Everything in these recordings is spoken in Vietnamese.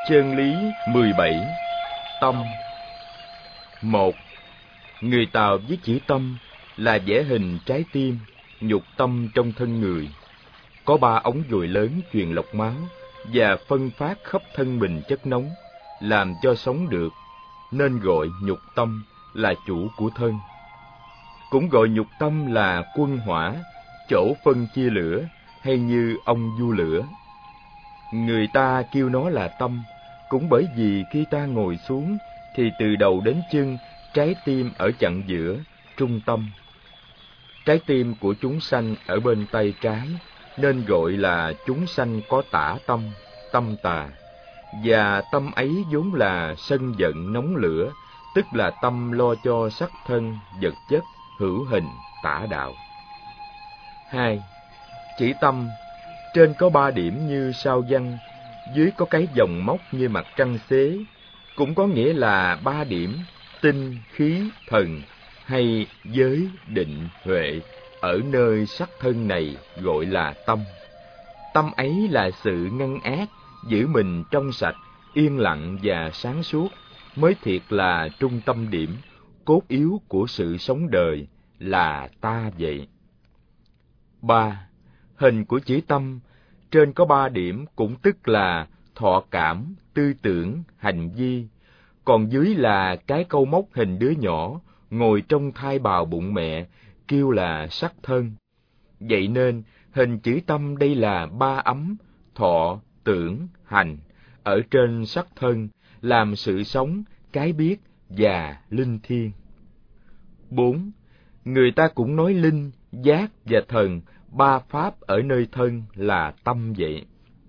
Chân lý 17. Tâm. 1. Người Tàu viết chữ tâm là vẽ hình trái tim, nhục tâm trong thân người. Có 3 ống dồi lớn truyền lọc máu và phân phát khắp thân mình chất nóng, làm cho sống được, nên gọi nhục tâm là chủ của thân. Cũng gọi nhục tâm là quân hỏa, chỗ phân chia lửa, hay như ông du lửa. Người ta kêu nó là tâm, cũng bởi vì khi ta ngồi xuống thì từ đầu đến chân, trái tim ở chặng giữa, trung tâm. Trái tim của chúng sanh ở bên tay trái, nên gọi là chúng sanh có tả tâm, tâm tà. Và tâm ấy vốn là sân giận nóng lửa, tức là tâm lo cho sắc thân, vật chất, hữu hình, tả đạo. 2. Chỉ tâm, trên có 3 điểm như sao văn, dưới có cái vòng móc như mặt trăng xế, cũng có nghĩa là 3 điểm tinh, khí, thần, hay giới, định, huệ, ở nơi sắc thân này gọi là tâm. Tâm ấy là sự ngăn ác, giữ mình trong sạch, yên lặng và sáng suốt, mới thiệt là trung tâm điểm, cốt yếu của sự sống đời, là ta vậy. 3. Hình của chữ tâm, trên có 3 điểm cũng tức là thọ cảm, tư tưởng, hành vi, còn dưới là cái câu móc hình đứa nhỏ ngồi trong thai bào bụng mẹ, kêu là sắc thân. Vậy nên hình chữ tâm đây là 3 ấm thọ, tưởng, hành ở trên sắc thân, làm sự sống, cái biết và linh thiêng. 4. Người ta cũng nói linh, giác và thần, 3 pháp ở nơi thân là tâm vậy.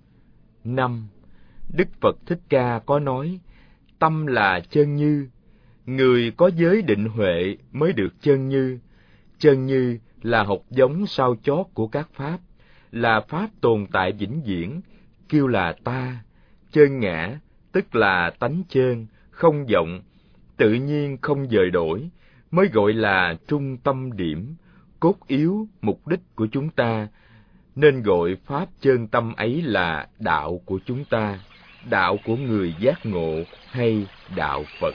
5. Đức Phật Thích Ca có nói, tâm là chân như, người có giới định huệ mới được chân như. Chân như là hột giống sau chót của các pháp, là pháp tồn tại vĩnh viễn, kêu là ta. Chân ngã, tức là tánh chân, không vọng, tự nhiên không dời đổi, mới gọi là trung tâm điểm, cốt yếu, mục đích của chúng ta, nên gọi pháp chân tâm ấy là đạo của chúng ta, đạo của người giác ngộ hay đạo Phật.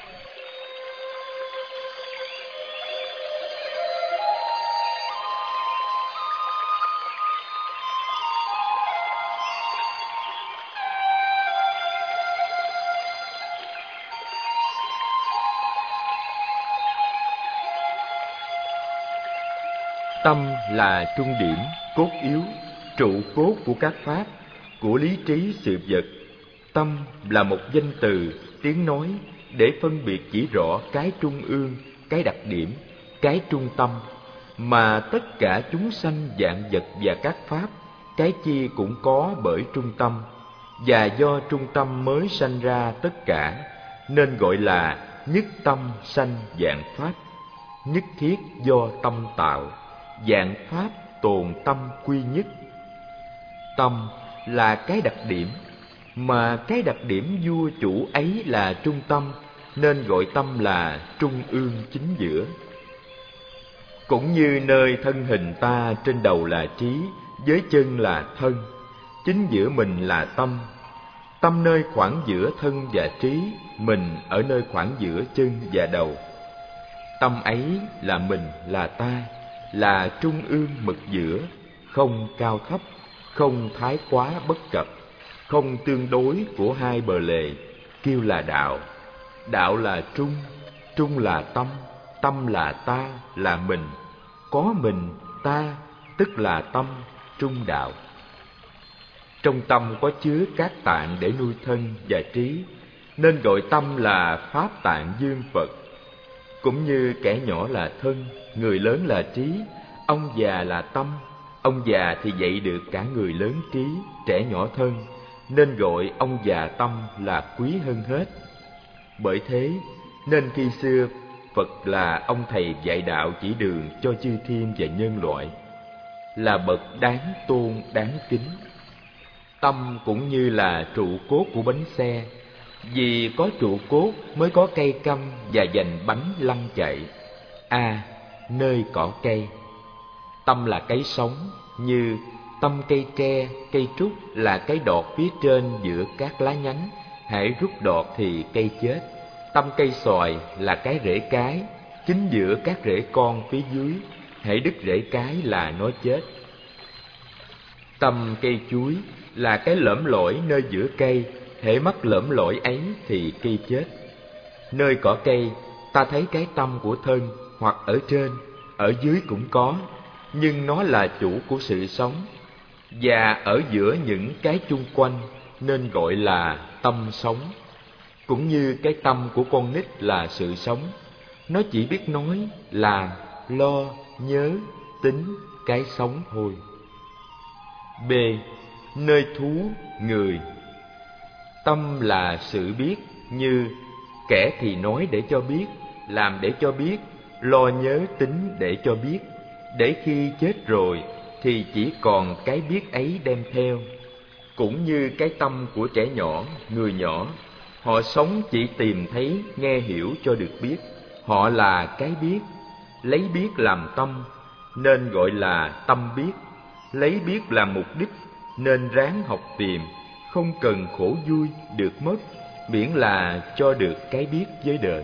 Tâm là trung điểm, cốt yếu, trụ cốt của các pháp, của lý trí sự vật. Tâm là một danh từ, tiếng nói để phân biệt chỉ rõ cái trung ương, cái đặc điểm, cái trung tâm, mà tất cả chúng sanh vạn vật và các pháp, cái chi cũng có bởi trung tâm, và do trung tâm mới sanh ra tất cả, nên gọi là nhất tâm sanh vạn pháp. Nhất thiết do tâm tạo, vạn pháp tồn tâm quy nhất. Tâm là cái đặc điểm, mà cái đặc điểm vua chủ ấy là trung tâm, nên gọi tâm là trung ương chính giữa. Cũng như nơi thân hình ta trên đầu là trí, dưới chân là thân, chính giữa mình là tâm. Tâm nơi khoảng giữa thân và trí, mình ở nơi khoảng giữa chân và đầu. Tâm ấy là mình, là ta, là trung ương mực giữa, không cao thấp, không thái quá bất cập, không tương đối của hai bờ lề, kêu là đạo. Đạo là trung, trung là tâm, tâm là ta, là mình. Có mình, ta, tức là tâm, trung đạo. Trong tâm có chứa các tạng để nuôi thân và trí, nên gọi tâm là Pháp Tạng Dương Phật. Cũng như kẻ nhỏ là thân, người lớn là trí, ông già là tâm. Ông già thì dạy được cả người lớn trí, trẻ nhỏ thân, nên gọi ông già tâm là quý hơn hết. Bởi thế, nên khi xưa, Phật là ông thầy dạy đạo chỉ đường cho chư thiên và nhân loại, là bậc đáng tôn đáng kính. Tâm cũng như là trụ cốt của bánh xe, vì có trụ cốt mới có cây căm và dành bánh lăn chạy. Nơi cỏ cây. Tâm là cái sống, như tâm cây tre, cây trúc là cái đọt phía trên giữa các lá nhánh, hễ rút đọt thì cây chết. Tâm cây xoài là cái rễ cái, chính giữa các rễ con phía dưới, hễ đứt rễ cái là nó chết. Tâm cây chuối là cái lõm lỏi nơi giữa cây, hễ mắc lõm lỏi ấy thì cây chết. Nơi cỏ cây, ta thấy cái tâm của thân, hoặc ở trên, ở dưới cũng có, nhưng nó là chủ của sự sống, và ở giữa những cái chung quanh, nên gọi là tâm sống. Cũng như cái tâm của con nít là sự sống, nó chỉ biết nói, làm, lo, nhớ, tính cái sống thôi. B. Nơi thú, người. Tâm là sự biết, như kẻ thì nói để cho biết, làm để cho biết, lo nhớ tính để cho biết, để khi chết rồi thì chỉ còn cái biết ấy đem theo. Cũng như cái tâm của trẻ nhỏ, người nhỏ, họ sống chỉ tìm thấy, nghe hiểu cho được biết, họ là cái biết, lấy biết làm tâm, nên gọi là tâm biết, lấy biết làm mục đích, nên ráng học tìm, không cần khổ vui được mất, miễn là cho được cái biết với đời.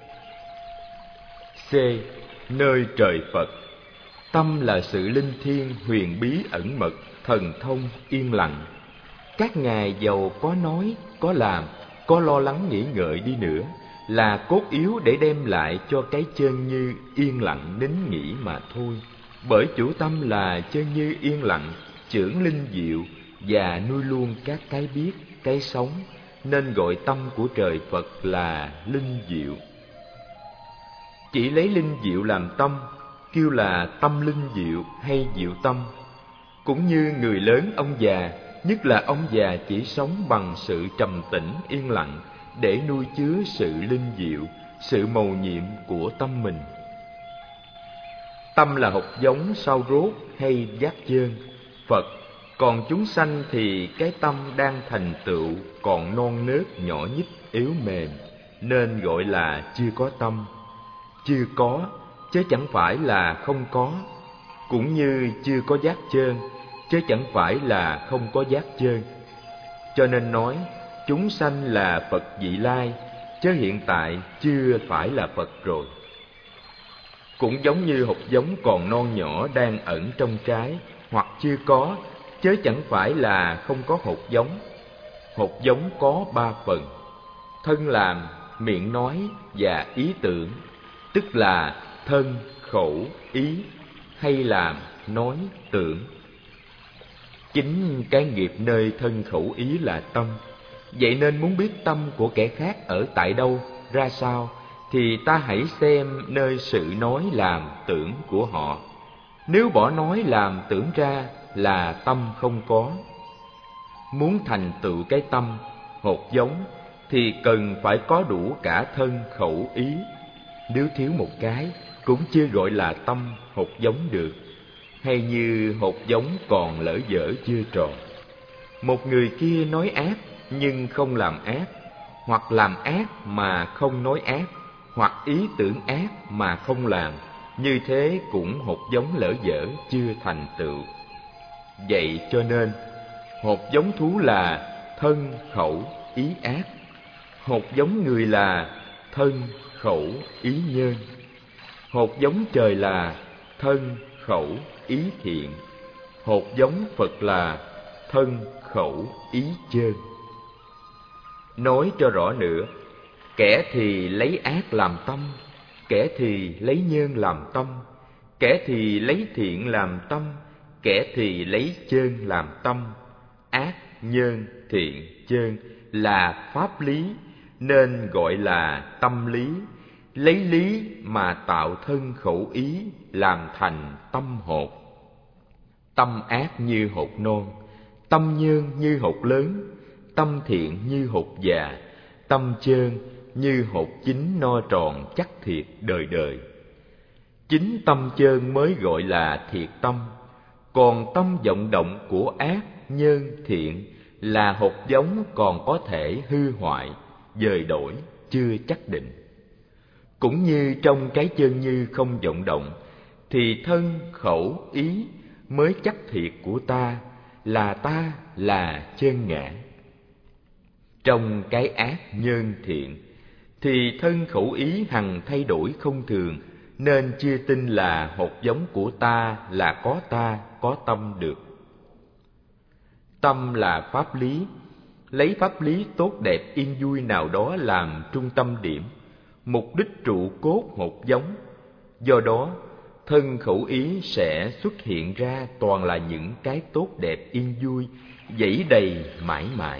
C. Nơi trời Phật. Tâm là sự linh thiêng, huyền bí ẩn mật, thần thông, yên lặng. Các ngài giàu có nói, có làm, có lo lắng nghĩ ngợi đi nữa, là cốt yếu để đem lại cho cái chân như yên lặng nín nghỉ mà thôi. Bởi chủ tâm là chân như yên lặng, chưởng linh diệu và nuôi luôn các cái biết, cái sống, nên gọi tâm của trời Phật là linh diệu. Chỉ lấy linh diệu làm tâm, kêu là tâm linh diệu hay diệu tâm. Cũng như người lớn ông già, nhất là ông già chỉ sống bằng sự trầm tĩnh yên lặng để nuôi chứa sự linh diệu, sự mầu nhiệm của tâm mình. Tâm là hột giống sau rốt hay giác chơn, Phật. Còn chúng sanh thì cái tâm đang thành tựu còn non nớt nhỏ nhít yếu mềm, nên gọi là chưa có tâm. Chưa có, chứ chẳng phải là không có. Cũng như chưa có giác chơn, chứ chẳng phải là không có giác chơn. Cho nên nói, chúng sanh là Phật vị lai, chứ hiện tại chưa phải là Phật rồi. Cũng giống như hột giống còn non nhỏ đang ẩn trong trái, hoặc chưa có, chứ chẳng phải là không có hột giống. Hột giống có 3 phần: thân làm, miệng nói và ý tưởng, tức là thân, khẩu, ý, hay làm, nói, tưởng. Chính cái nghiệp nơi thân khẩu ý là tâm. Vậy nên muốn biết tâm của kẻ khác ở tại đâu, ra sao, thì ta hãy xem nơi sự nói làm tưởng của họ. Nếu bỏ nói làm tưởng ra là tâm không có. Muốn thành tựu cái tâm, hột giống, thì cần phải có đủ cả thân khẩu ý. Nếu thiếu một cái, cũng chưa gọi là tâm hột giống được. Hay như hột giống còn lỡ dở chưa tròn. Một người kia nói ác nhưng không làm ác, hoặc làm ác mà không nói ác, hoặc ý tưởng ác mà không làm, như thế cũng hột giống lỡ dở chưa thành tựu. Vậy cho nên hột giống thú là thân khẩu ý ác, hột giống người là thân khẩu ý nhơn, hột giống trời là thân khẩu ý thiện, hột giống Phật là thân khẩu ý chơn. Nói cho rõ nữa, kẻ thì lấy ác làm tâm, kẻ thì lấy nhơn làm tâm, kẻ thì lấy thiện làm tâm, kẻ thì lấy chơn làm tâm. Ác, nhơn, thiện, chơn là pháp lý, nên gọi là tâm lý. Lấy lý mà tạo thân khẩu ý, làm thành tâm hột. Tâm ác như hột non, tâm nhơn như hột lớn, tâm thiện như hột già, tâm chơn như hột chín no tròn chắc thiệt đời đời. Chính tâm chơn mới gọi là thiệt tâm, còn tâm vọng động của ác, nhơn, thiện là hột giống còn có thể hư hoại, dời đổi, chưa chắc định. Cũng như trong cái chân như không vọng động, thì thân, khẩu, ý mới chắc thiệt của ta là chân ngã. trong cái ác nhân thiện, thì thân khẩu ý hằng thay đổi không thường, nên chưa tin là hột giống của ta có tâm được. Tâm là pháp lý, lấy pháp lý tốt đẹp yên vui nào đó làm trung tâm điểm, mục đích trụ cốt hột giống. Do đó, thân khẩu ý sẽ xuất hiện ra toàn là những cái tốt đẹp yên vui, dẫy đầy mãi mãi.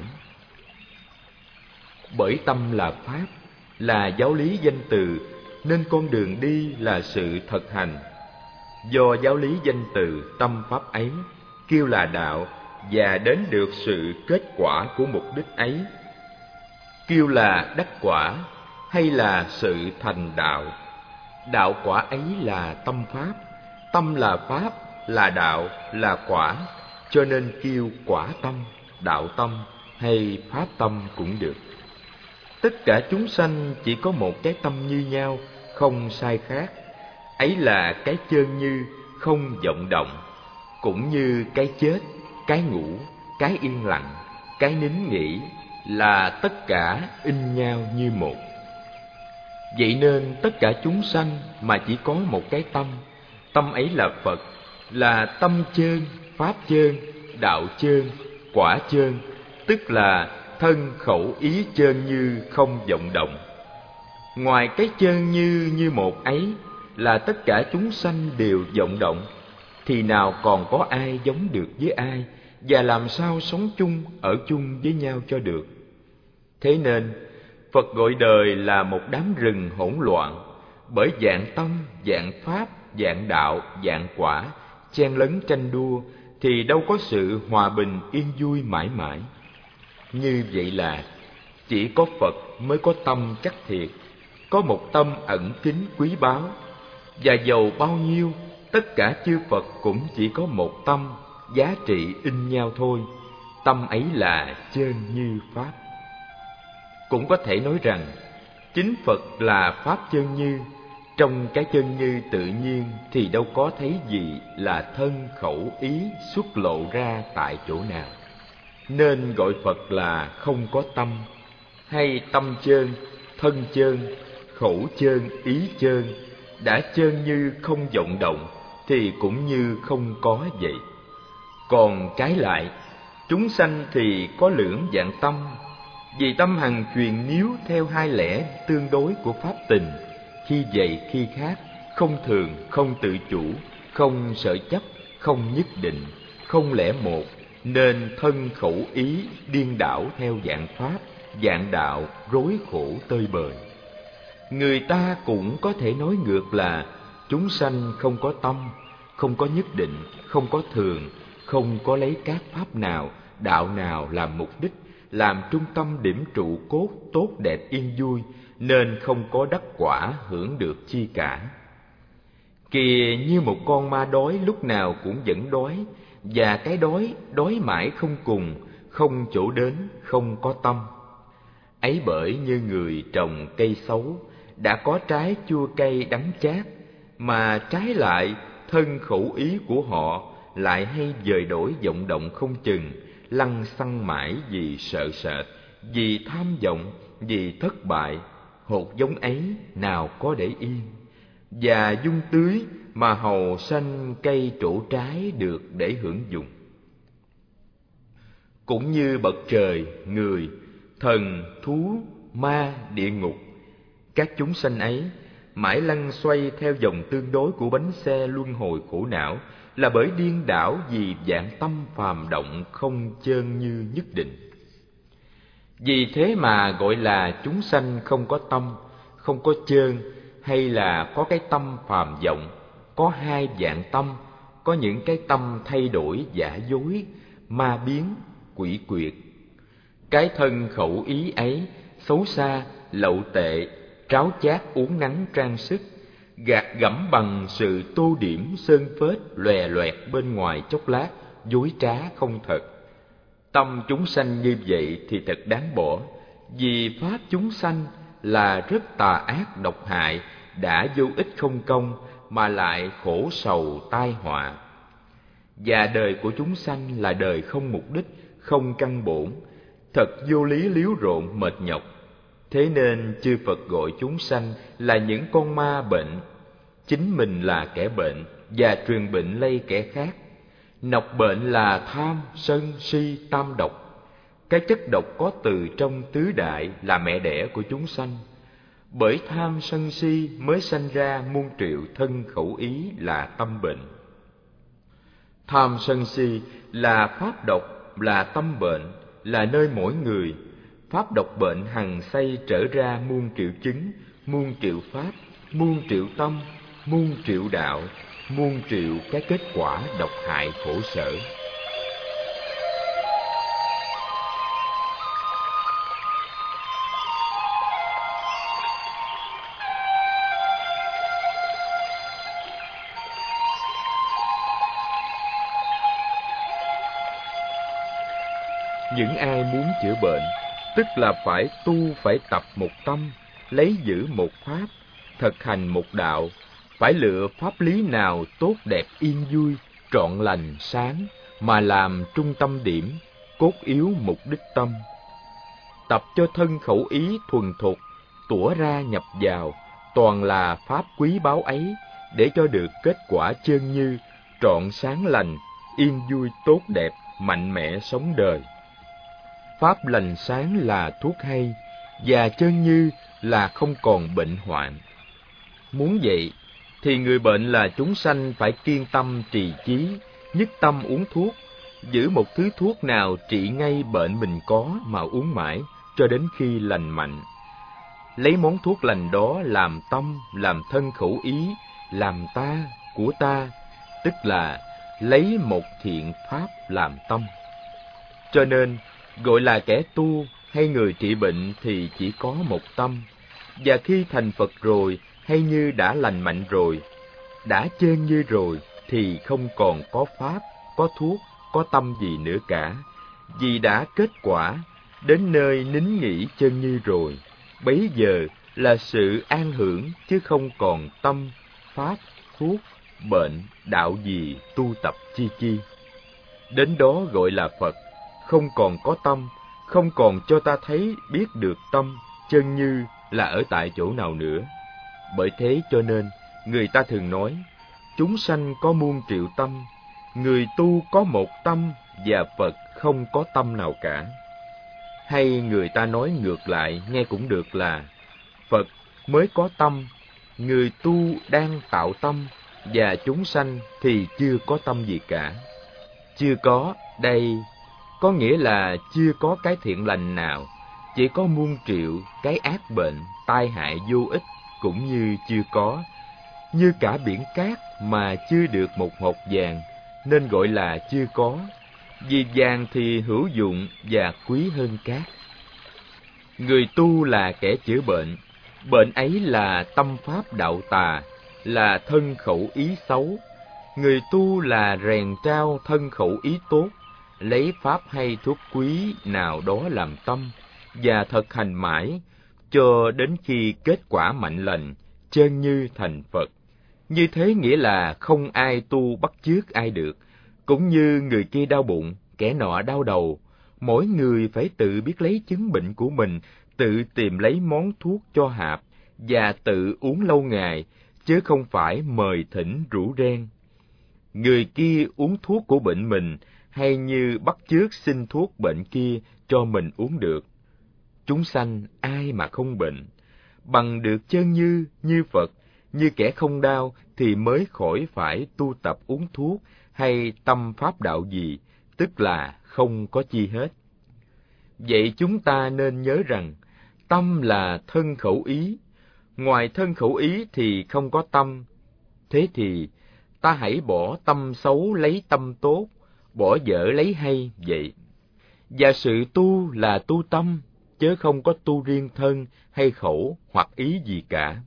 Bởi tâm là pháp, là giáo lý danh từ, nên con đường đi là sự thực hành. Do giáo lý danh từ tâm pháp ấy kêu là đạo, và đến được sự kết quả của mục đích ấy kêu là đắc quả, hay là sự thành đạo. Đạo quả ấy là tâm pháp, tâm là pháp, là đạo, là quả, cho nên kêu quả tâm, đạo tâm hay pháp tâm cũng được. Tất cả chúng sanh chỉ có một cái tâm như nhau, không sai khác. Ấy là cái chơn như, không vọng động. Cũng như cái chết, cái ngủ, cái yên lặng, cái nín nghỉ, là tất cả in nhau như một. Vậy nên tất cả chúng sanh mà chỉ có một cái tâm, tâm ấy là Phật, là tâm chơn, pháp chơn, đạo chơn, quả chơn, tức là thân khẩu ý chơn như không vọng động. Ngoài cái chơn như một ấy là tất cả chúng sanh đều vọng động, thì nào còn có ai giống được với ai, và làm sao sống chung, ở chung với nhau cho được. Thế nên Phật gọi đời là một đám rừng hỗn loạn, bởi dạng tâm, dạng pháp, dạng đạo, dạng quả chen lấn tranh đua, thì đâu có sự hòa bình yên vui mãi mãi. Như vậy là chỉ có Phật mới có tâm chắc thiệt, có một tâm ẩn kín quý báu. Và dầu bao nhiêu, tất cả chư Phật cũng chỉ có một tâm, giá trị in nhau thôi. Tâm ấy là chơn như pháp. Cũng có thể nói rằng chính Phật là pháp chơn như. Trong cái chơn như tự nhiên thì đâu có thấy gì là thân khẩu ý xuất lộ ra tại chỗ nào, nên gọi Phật là không có tâm, hay tâm chơn, thân chơn, khẩu chơn, ý chơn. Đã chơn như không vọng động thì cũng như không có vậy. Còn trái lại, chúng sanh thì có lưỡng dạng tâm, vì tâm hằng truyền níu theo hai lẽ tương đối của pháp tình, khi vậy khi khác, không thường, không tự chủ, không sở chấp, không nhất định, không lẽ một, nên thân khẩu ý điên đảo theo dạng pháp, dạng đạo, rối khổ tơi bời. Người ta cũng có thể nói ngược là chúng sanh không có tâm, không có nhất định, không có thường, không có lấy các pháp nào, đạo nào làm mục đích, làm trung tâm điểm trụ cốt tốt đẹp yên vui, nên không có đắc quả hưởng được chi cả. Kìa, như một con ma đói lúc nào cũng vẫn đói, và cái đói mãi không cùng, không chỗ đến, không có tâm. Ấy bởi như người trồng cây xấu, đã có trái chua cay đắng chát, mà trái lại thân khẩu ý của họ lại hay dời đổi vọng động không chừng, lăng xăng mãi vì sợ sệt, vì tham vọng, vì thất bại. Hột giống ấy nào có để yên, và dung tưới mà hầu sanh cây trổ trái được để hưởng dụng. Cũng như bậc trời, người, thần, thú, ma, địa ngục, các chúng sanh ấy mãi lăn xoay theo dòng tương đối của bánh xe luân hồi khổ não, là bởi điên đảo vì dạng tâm phàm động không chơn như nhất định. Vì thế mà gọi là chúng sanh không có tâm, không có chơn, hay là có cái tâm phàm vọng, có hai dạng tâm, có những cái tâm thay đổi giả dối, ma biến, quỷ quyệt. Cái thân khẩu ý ấy xấu xa, lậu tệ, tráo chát uốn nắn trang sức, gạt gẫm bằng sự tô điểm sơn phết lòe loẹt bên ngoài chốc lát, dối trá không thật. Tâm chúng sanh như vậy thì thật đáng bỏ, vì pháp chúng sanh là rất tà ác độc hại, đã vô ích không công mà lại khổ sầu tai họa. Và đời của chúng sanh là đời không mục đích, không căn bổn, thật vô lý liếu rộn mệt nhọc. Thế nên chư Phật gọi chúng sanh là những con ma bệnh. Chính mình là kẻ bệnh và truyền bệnh lây kẻ khác. Nọc bệnh là tham, sân, si, tam độc. Cái chất độc có từ trong tứ đại là mẹ đẻ của chúng sanh. Bởi tham sân si mới sanh ra muôn triệu thân khẩu ý là tâm bệnh. Tham sân si là pháp độc, là tâm bệnh, là nơi mỗi người. Pháp độc bệnh hằng xây trở ra muôn triệu chứng, muôn triệu pháp, muôn triệu tâm, muôn triệu đạo, muôn triệu cái kết quả độc hại khổ sở. Những ai muốn chữa bệnh, tức là phải tu, phải tập một tâm, lấy giữ một pháp, thực hành một đạo, phải lựa pháp lý nào tốt đẹp yên vui, trọn lành sáng, mà làm trung tâm điểm, cốt yếu mục đích tâm. Tập cho thân khẩu ý thuần thục, tủa ra nhập vào, toàn là pháp quý báu ấy, để cho được kết quả chân như, trọn sáng lành, yên vui tốt đẹp, mạnh mẽ sống đời. Pháp lành sáng là thuốc hay, và chân như là không còn bệnh hoạn. Muốn vậy, thì người bệnh là chúng sanh phải kiên tâm trì chí, nhất tâm uống thuốc, giữ một thứ thuốc nào trị ngay bệnh mình có mà uống mãi, cho đến khi lành mạnh. Lấy món thuốc lành đó làm tâm, làm thân khẩu ý, làm ta, của ta, tức là lấy một thiện pháp làm tâm. Cho nên, gọi là kẻ tu hay người trị bệnh thì chỉ có một tâm, và khi thành Phật rồi hay như đã lành mạnh rồi, đã chân như rồi thì không còn có pháp, có thuốc, có tâm gì nữa cả, vì đã kết quả, đến nơi nín nghỉ chân như rồi, bấy giờ là sự an hưởng chứ không còn tâm, pháp, thuốc, bệnh, đạo gì tu tập chi chi. Đến đó gọi là Phật, không còn có tâm, không còn cho ta thấy biết được tâm, chân như là ở tại chỗ nào nữa. Bởi thế cho nên, người ta thường nói, chúng sanh có muôn triệu tâm, người tu có một tâm, và Phật không có tâm nào cả. Hay người ta nói ngược lại, nghe cũng được là, Phật mới có tâm, người tu đang tạo tâm, và chúng sanh thì chưa có tâm gì cả. Chưa có, đây có nghĩa là chưa có cái thiện lành nào, chỉ có muôn triệu cái ác bệnh, tai hại vô ích cũng như chưa có, như cả biển cát mà chưa được một hột vàng, nên gọi là chưa có, vì vàng thì hữu dụng và quý hơn cát. Người tu là kẻ chữa bệnh, bệnh ấy là tâm pháp đạo tà, là thân khẩu ý xấu. Người tu là rèn trao thân khẩu ý tốt, lấy pháp hay thuốc quý nào đó làm tâm, và thực hành mãi, cho đến khi kết quả mạnh lành, chân như thành Phật. Như thế nghĩa là không ai tu bắt chước ai được, cũng như người kia đau bụng, kẻ nọ đau đầu, mỗi người phải tự biết lấy chứng bệnh của mình, tự tìm lấy món thuốc cho hạp, và tự uống lâu ngày, chứ không phải mời thỉnh rủ reng. Người kia uống thuốc của bệnh mình, hay như bắt chước xin thuốc bệnh kia cho mình uống được. Chúng sanh ai mà không bệnh, bằng được chân như Phật, như kẻ không đau thì mới khỏi phải tu tập uống thuốc hay tâm pháp đạo gì, tức là không có chi hết. Vậy chúng ta nên nhớ rằng, tâm là thân khẩu ý, ngoài thân khẩu ý thì không có tâm. Thế thì, ta hãy bỏ tâm xấu lấy tâm tốt, bỏ dở lấy hay vậy. Và sự tu là tu tâm, chớ không có tu riêng thân hay khẩu hoặc ý gì cả.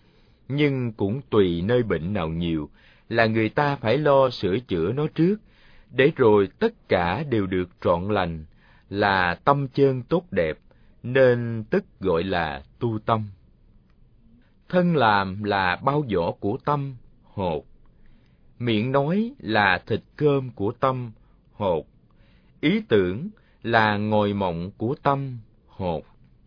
Nhưng cũng tùy nơi bệnh nào nhiều, là người ta phải lo sửa chữa nó trước, để rồi tất cả đều được trọn lành, là tâm chân tốt đẹp, nên tức gọi là tu tâm. Thân làm là bao vỏ của tâm, hột. Miệng nói là thịt cơm của tâm, hột. Ý tưởng là ngồi mộng của tâm, hột.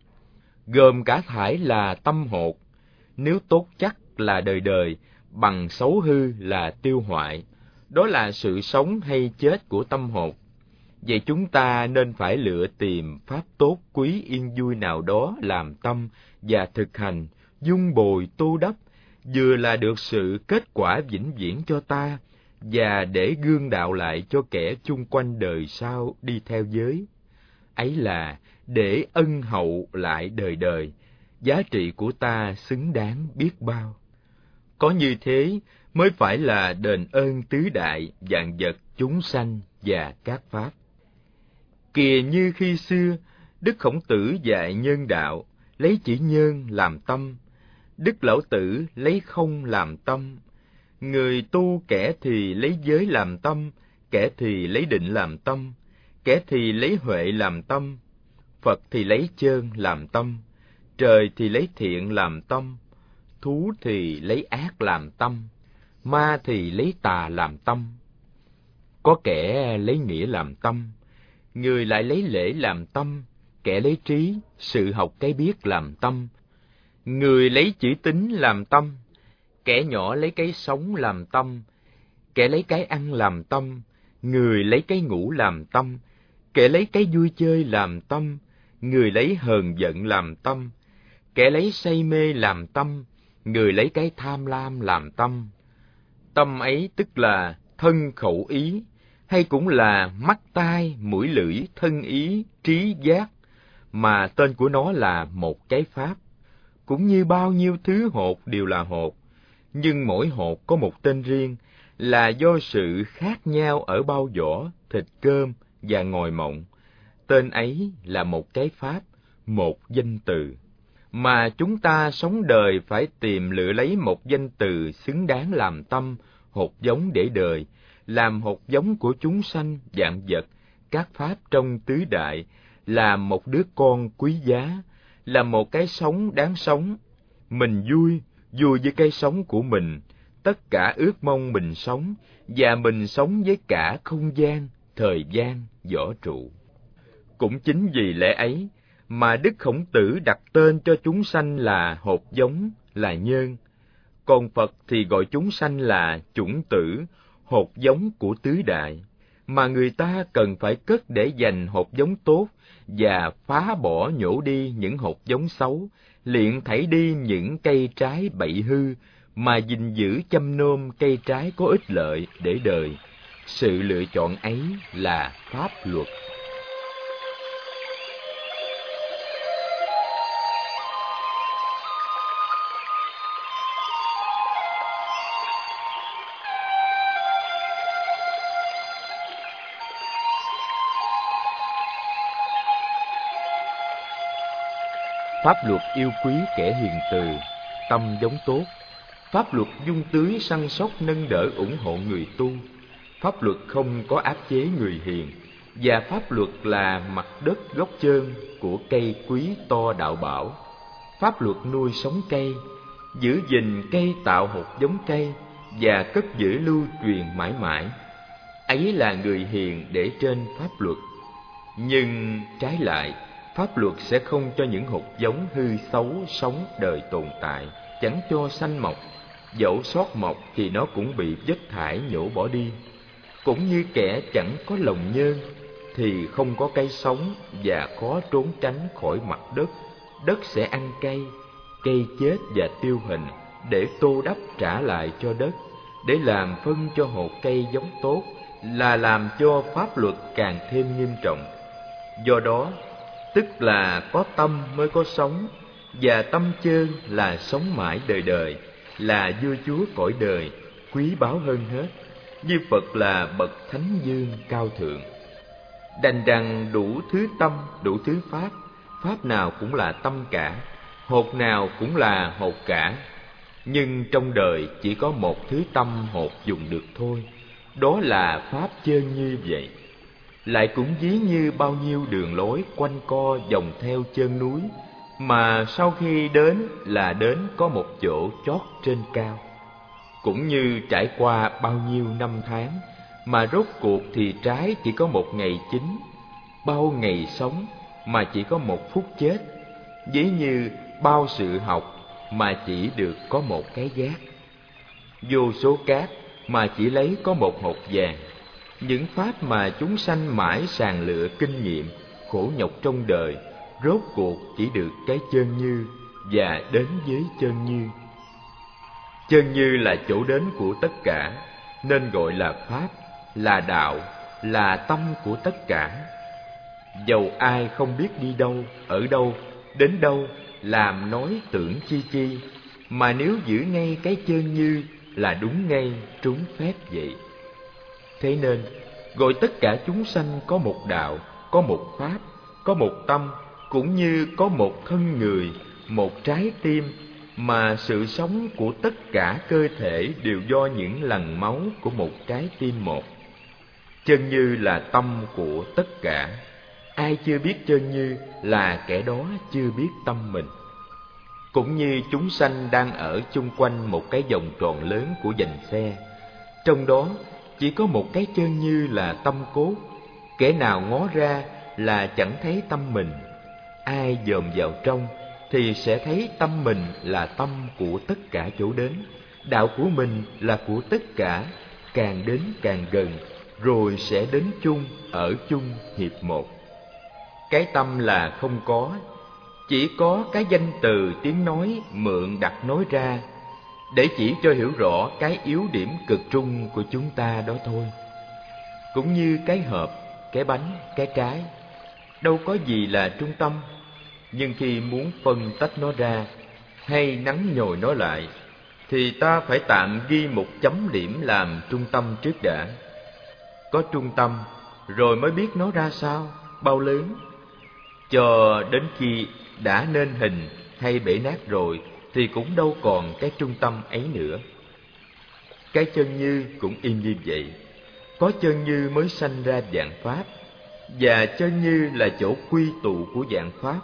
Gồm cả thải là tâm hột, nếu tốt chắc là đời đời, bằng xấu hư là tiêu hoại. Đó là sự sống hay chết của tâm hồn. Vậy chúng ta nên phải lựa tìm pháp tốt quý yên vui nào đó làm tâm và thực hành, dung bồi tô đắp, vừa là được sự kết quả vĩnh viễn cho ta, và để gương đạo lại cho kẻ chung quanh đời sau đi theo giới. Ấy là để ân hậu lại đời đời, giá trị của ta xứng đáng biết bao. Có như thế mới phải là đền ơn tứ đại, vạn vật, chúng sanh và các pháp. Kìa như khi xưa, Đức Khổng Tử dạy nhân đạo, lấy chữ nhân làm tâm, Đức Lão Tử lấy không làm tâm. Người tu kẻ thì lấy giới làm tâm, kẻ thì lấy định làm tâm, kẻ thì lấy huệ làm tâm, Phật thì lấy chơn làm tâm, trời thì lấy thiện làm tâm, thú thì lấy ác làm tâm, ma thì lấy tà làm tâm. Có kẻ lấy nghĩa làm tâm, người lại lấy lễ làm tâm, kẻ lấy trí, sự học cái biết làm tâm, người lấy chữ tín làm tâm, kẻ nhỏ lấy cái sống làm tâm, kẻ lấy cái ăn làm tâm, người lấy cái ngủ làm tâm, kẻ lấy cái vui chơi làm tâm, người lấy hờn giận làm tâm, kẻ lấy say mê làm tâm, người lấy cái tham lam làm tâm. Tâm ấy tức là thân khẩu ý, hay cũng là mắt tai mũi lưỡi thân ý trí giác, mà tên của nó là một cái pháp. Cũng như bao nhiêu thứ hột đều là hột, nhưng mỗi hột có một tên riêng, là do sự khác nhau ở bao vỏ, thịt cơm và ngồi mộng. Tên ấy là một cái pháp, một danh từ. Mà chúng ta sống đời phải tìm lựa lấy một danh từ xứng đáng làm tâm, hột giống để đời, làm hột giống của chúng sanh, vạn vật, các pháp trong tứ đại, là một đứa con quý giá, là một cái sống đáng sống. Mình vui, vui với cái sống của mình, tất cả ước mong mình sống, và mình sống với cả không gian, thời gian, võ trụ. Cũng chính vì lẽ ấy mà Đức Khổng Tử đặt tên cho chúng sanh là hột giống, là nhân. Còn Phật thì gọi chúng sanh là chủng tử, hột giống của tứ đại, mà người ta cần phải cất để dành hột giống tốt và phá bỏ nhổ đi những hột giống xấu, liệng thảy đi những cây trái bậy hư, mà gìn giữ chăm nom cây trái có ích lợi để đời. Sự lựa chọn ấy là pháp luật. Pháp luật yêu quý kẻ hiền từ, tâm giống tốt. Pháp luật dung tưới săn sóc nâng đỡ ủng hộ người tu. Pháp luật không có áp chế người hiền. Và pháp luật là mặt đất gốc chơn của cây quý to đạo bảo. Pháp luật nuôi sống cây, giữ gìn cây tạo hột giống cây, và cất giữ lưu truyền mãi mãi. Ấy là người hiền để trên pháp luật. Nhưng trái lại, pháp luật sẽ không cho những hột giống hư xấu sống đời tồn tại, chẳng cho sanh mọc. Dẫu sót mọc thì nó cũng bị vất thải nhổ bỏ đi. Cũng như kẻ chẳng có lòng nhân thì không có cây sống, và khó trốn tránh khỏi mặt đất. Đất sẽ ăn cây, cây chết và tiêu hình, để tô đắp trả lại cho đất, để làm phân cho hột cây giống tốt, là làm cho pháp luật càng thêm nghiêm trọng. Do đó, tức là có tâm mới có sống, và tâm chơn là sống mãi đời đời, là vua chúa cõi đời, quý báu hơn hết, như Phật là bậc thánh dương cao thượng. Đành rằng đủ thứ tâm, đủ thứ pháp, pháp nào cũng là tâm cả, hột nào cũng là hột cả. Nhưng trong đời chỉ có một thứ tâm hột dùng được thôi, đó là pháp chơn như vậy. Lại cũng ví như bao nhiêu đường lối quanh co vòng theo chân núi, mà sau khi đến là đến có một chỗ chót trên cao. Cũng như trải qua bao nhiêu năm tháng, mà rốt cuộc thì trái chỉ có một ngày chín. bao ngày sống mà chỉ có một phút chết, ví như bao sự học mà chỉ được có một cái giác, vô số cát mà chỉ lấy có một hột vàng. Những pháp mà chúng sanh mãi sàng lựa kinh nghiệm, khổ nhọc trong đời, rốt cuộc chỉ được cái chân như và đến với chân như. Chân như là chỗ đến của tất cả, nên gọi là pháp, là đạo, là tâm của tất cả. Dầu ai không biết đi đâu, ở đâu, đến đâu, làm nói tưởng chi chi, mà nếu giữ ngay cái chân như là đúng ngay trúng phép vậy. Thế nên gọi tất cả chúng sanh có một đạo, có một pháp, có một tâm, cũng như có một thân người, một trái tim, mà sự sống của tất cả cơ thể đều do những lằn máu của một trái tim một. Chân như là tâm của tất cả. Ai chưa biết chân như là kẻ đó chưa biết tâm mình. Cũng như chúng sanh đang ở chung quanh một cái vòng tròn lớn của vành xe, trong đó chỉ có một cái chân như là tâm cốt. Kẻ nào ngó ra là chẳng thấy tâm mình. Ai dòm vào trong thì sẽ thấy tâm mình là tâm của tất cả chỗ đến, đạo của mình là của tất cả, càng đến càng gần, rồi sẽ đến chung, ở chung hiệp một. Cái tâm là không có, chỉ có cái danh từ tiếng nói mượn đặt nói ra, để chỉ cho hiểu rõ cái yếu điểm cực trung của chúng ta đó thôi. Cũng như cái hộp, cái bánh, cái trái, đâu có gì là trung tâm, nhưng khi muốn phân tách nó ra hay nắn nhồi nó lại, thì ta phải tạm ghi một chấm điểm làm trung tâm trước đã. Có trung tâm rồi mới biết nó ra sao, bao lớn. Cho đến khi đã nên hình hay bể nát rồi thì cũng đâu còn cái trung tâm ấy nữa. Cái chân như cũng y như vậy. Có chân như mới sanh ra vạn pháp, và chân như là chỗ quy tụ của vạn pháp.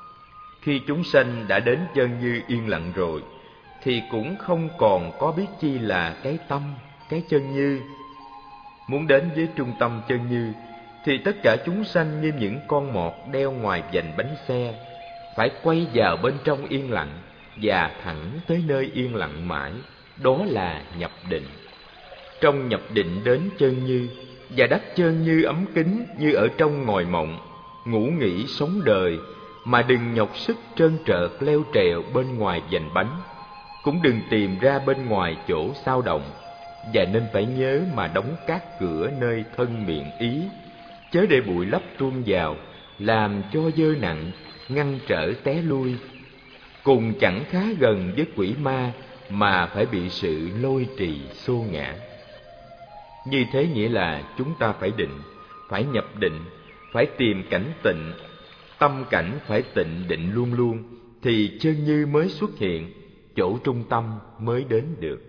Khi chúng sanh đã đến chân như yên lặng rồi thì cũng không còn có biết chi là cái tâm, cái chân như. Muốn đến với trung tâm chân như thì tất cả chúng sanh như những con mọt đeo ngoài vành bánh xe, phải quay vào bên trong yên lặng và thẳng tới nơi yên lặng mãi, đó là nhập định. Trong nhập định đến chân như và đắc chân như ấm kính như ở trong ngồi mộng, ngủ nghỉ sống đời, mà đừng nhọc sức trơn trợt leo trèo bên ngoài vành bánh, cũng đừng tìm ra bên ngoài chỗ sao động, và nên phải nhớ mà đóng các cửa nơi thân miệng ý, chớ để bụi lấp tuôn vào, làm cho dơ nặng, ngăn trở té lui. Cùng chẳng khá gần với quỷ ma, mà phải bị sự lôi trì xô ngã. Như thế nghĩa là chúng ta phải định, phải nhập định, phải tìm cảnh tịnh, tâm cảnh phải tịnh định luôn luôn, thì chân như mới xuất hiện, chỗ trung tâm mới đến được.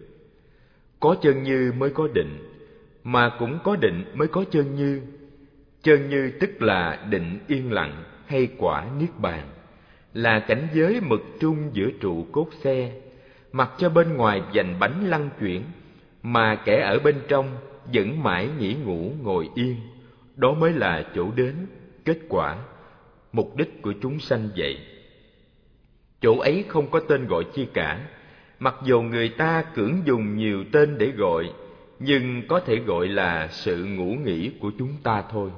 Có chân như mới có định, mà cũng có định mới có chân như. Chân như tức là định yên lặng hay quả niết bàn, là cảnh giới mực trung giữa trụ cốt xe, mặc cho bên ngoài vành bánh lăn chuyển, mà kẻ ở bên trong vẫn mãi nghỉ ngủ ngồi yên. Đó mới là chỗ đến, kết quả, mục đích của chúng sanh vậy. Chỗ ấy không có tên gọi chi cả, mặc dù người ta cưỡng dùng nhiều tên để gọi, nhưng có thể gọi là sự ngủ nghỉ của chúng ta thôi.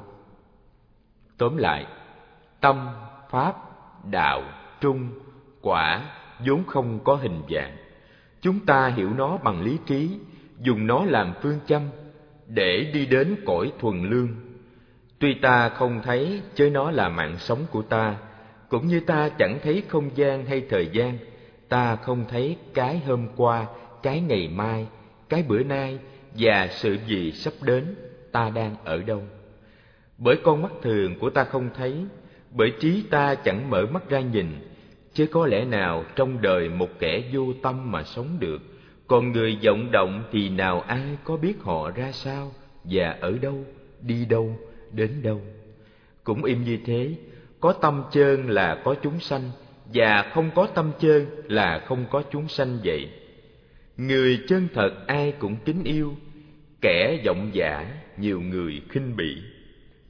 Tóm lại, tâm, pháp, đạo, trung, quả vốn không có hình dạng. Chúng ta hiểu nó bằng lý trí, dùng nó làm phương châm để đi đến cõi thuần lương. Tuy ta không thấy chứ nó là mạng sống của ta, cũng như ta chẳng thấy không gian hay thời gian. Ta không thấy cái hôm qua, cái ngày mai, cái bữa nay và sự gì sắp đến, ta đang ở đâu. Bởi con mắt thường của ta không thấy, bởi trí ta chẳng mở mắt ra nhìn, chứ có lẽ nào trong đời một kẻ vô tâm mà sống được, còn người vọng động thì nào ai có biết họ ra sao và ở đâu, đi đâu, đến đâu. Cũng im như thế, có tâm chơn là có chúng sanh, và không có tâm chơn là không có chúng sanh vậy. Người chân thật ai cũng kính yêu, kẻ vọng giả nhiều người khinh bỉ.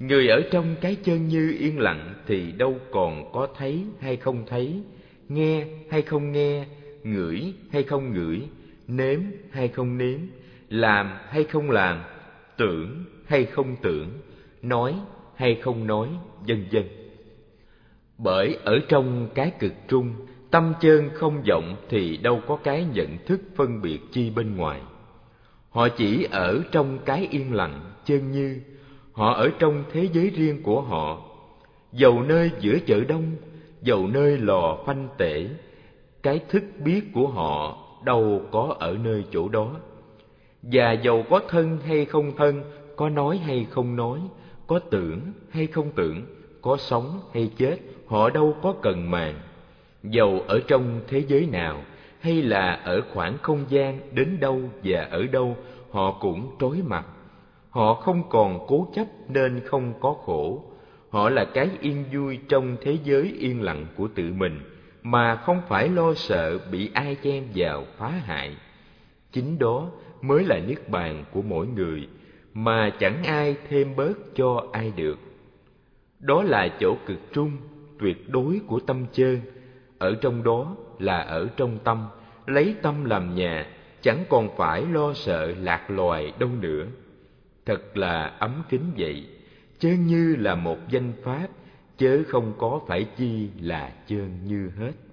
Người ở trong cái chân như yên lặng thì đâu còn có thấy hay không thấy, nghe hay không nghe, ngửi hay không ngửi, nếm hay không nếm, làm hay không làm, tưởng hay không tưởng, nói hay không nói, vân vân. Bởi ở trong cái cực trung, tâm chơn không vọng thì đâu có cái nhận thức phân biệt chi bên ngoài. Họ chỉ ở trong cái yên lặng chơn như, họ ở trong thế giới riêng của họ. Dầu nơi giữa chợ đông, dầu nơi lò phanh tể, cái thức biết của họ đâu có ở nơi chỗ đó. Và dầu có thân hay không thân, có nói hay không nói, có tưởng hay không tưởng, có sống hay chết, họ đâu có cần màng. Dầu ở trong thế giới nào, hay là ở khoảng không gian đến đâu và ở đâu, họ cũng trói mặt. Họ không còn cố chấp nên không có khổ. Họ là cái yên vui trong thế giới yên lặng của tự mình, mà không phải lo sợ bị ai chen vào phá hại. Chính đó mới là niết bàn của mỗi người, mà chẳng ai thêm bớt cho ai được. Đó là chỗ cực trung, tuyệt đối của tâm chơn. Ở trong đó là ở trong tâm, lấy tâm làm nhà, chẳng còn phải lo sợ lạc loài đâu nữa. Thật là ấm kính vậy, chơn như là một danh pháp, chớ không có phải chi là chơn như hết.